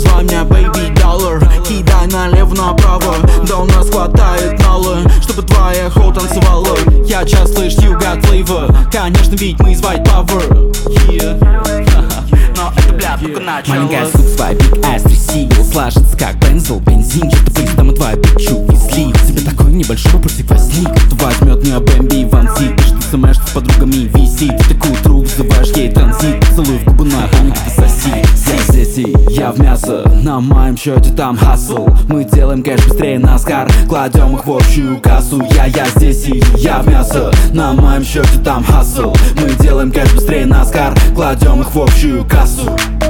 называй меня Baby Dollar. Кидай налево-направо, да у нас хватает налы, чтобы твоя хоу танцевала. Я часто слышу you got flavor. Конечно, ведь мы из White Power. Но это, бля, только начало. Маленькая суп, свой big ass трясигл сложится как бензол, бензин. Что-то поездом и твою пичу везли. В тебе такой небольшой вопросик возник. Кто возьмет меня Бэмби и Ванси? Ты что сумеешь с подругами висит? Ты такую трубу вызываешь ей транзит. Целую в губы, напомню, как ты соси. Здесь и я в мясо, на моем счете там хасл. Мы делаем кэш быстрее NASCAR, кладем их в общую кассу. Я здесь и я в мясо, на моем счете там хасл. Мы делаем кэш быстрее NASCAR, кладем их в общую кассу.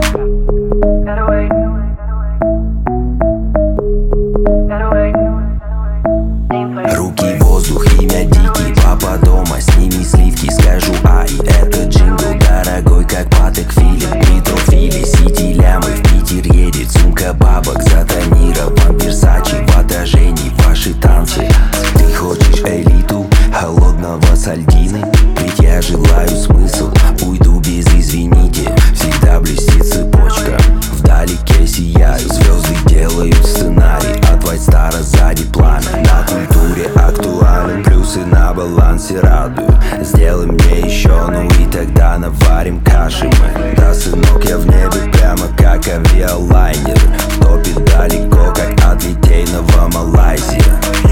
Руки в воздух, имя Дикий, папа дома, сними сливки, скажу ай. Это джингл дорогой, как Патек Филипп. Митрофили, сити лямы, в Питер едет сумка бабок. Затонирован Версачи, в отражении ваши танцы. Ты хочешь элиту, холодного сальдины? Ведь я желаю смысл, уйду без извините. Всегда блестит цепочка, вдалеке сияют звезды, делают сценарий. От White Star сзади пламя, на культуре актуален. Плюсы на балансе радуют. Сделай мне еще, ну и тогда наварим каши мы. Да, сынок, я в небе прямо как авиалайнер. Топит далеко, как от Литейного Малайзия.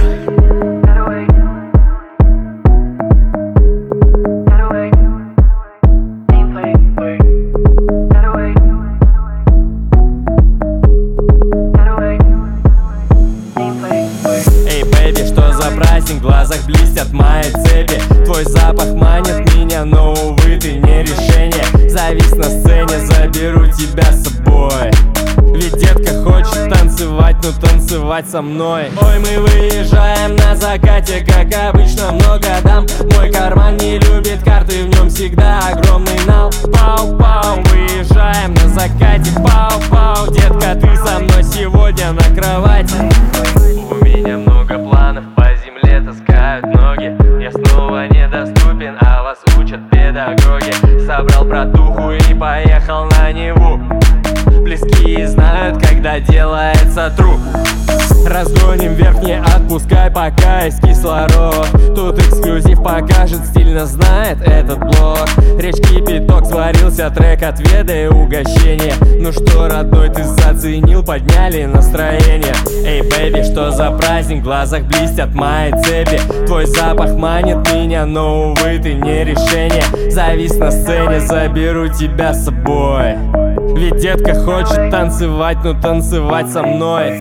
В глазах блестят мои цепи. Твой запах манит меня, но, увы, ты не решение. Завис на сцене, заберу тебя с собой. Ведь детка хочет танцевать, ну танцевать со мной. Ой, мы выезжаем на закате, как обычно, много дам. Мой карман не любит карты, в нем всегда огромный нал. Пау-пау, выезжаем на закате, пау-пау. Детка, ты со мной сегодня на кровати. У меня много планов, по земле таскают ноги. Я снова недоступен, а вас учат педагоги. Собрал братуху и поехал на Неву. Близкие знают, когда делается труп. Разгоним вверх, не отпускай, пока есть кислород. Тут эксклюзив покажет, стильно знает этот блог. Речь кипяток, сварился трек, отведай угощение. Ну что, родной, ты заценил, подняли настроение. Эй, бэйби, что за праздник, в глазах блестят мои цепи. Твой запах манит меня, но, увы, ты не решение. Завис на сцене, заберу тебя с собой. Ведь детка хочет танцевать, ну танцевать со мной.